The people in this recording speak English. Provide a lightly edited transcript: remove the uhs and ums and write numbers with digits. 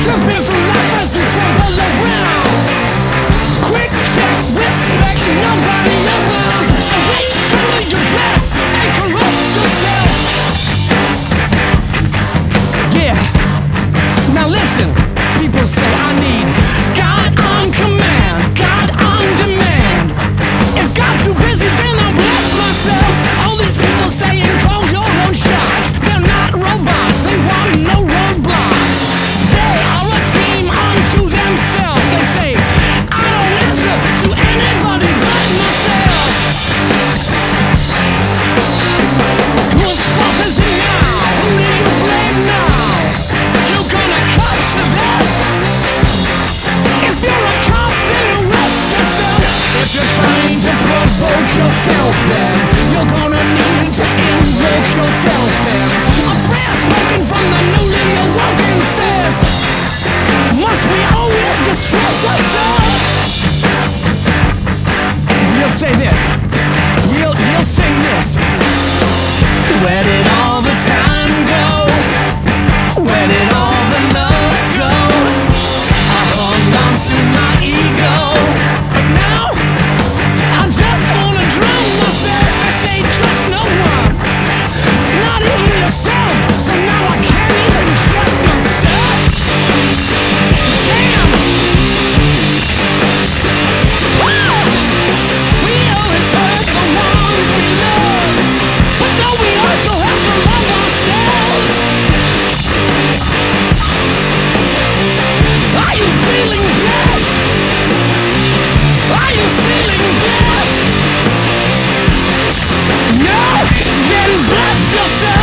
Tripping through life as we fumble around. Quick check, respect, nobody around. So make sure you dress and caress yourself. Yeah, now listen. People say I need God on command, God on demand. If God's too busy, then I'll bless myself. All these people saying call your own shots. They're not robots, they want no roadblocks. They are a team unto themselves. They say I don't answer to anybody but myself. Whose fault is it now? Who do you blame now? You're gonna cut to that. If you're a cop, then arrest yourself. If you're trying to provoke yourself, then you're gonna need to invoke yourself. Then a prayer spoken from the newly awoken says, must we always distress ourselves? We'll say this. We'll sing this. Where did all the time go? Where did all the love go? I hung on to my ego, but now I just wanna drown myself. I say trust no one, not even yourself. So now I can't even trust myself. Damn. We always hurt the ones we love, but don't we also have to love ourselves? Are you feeling blessed? Are you feeling blessed? No? Then bless yourself.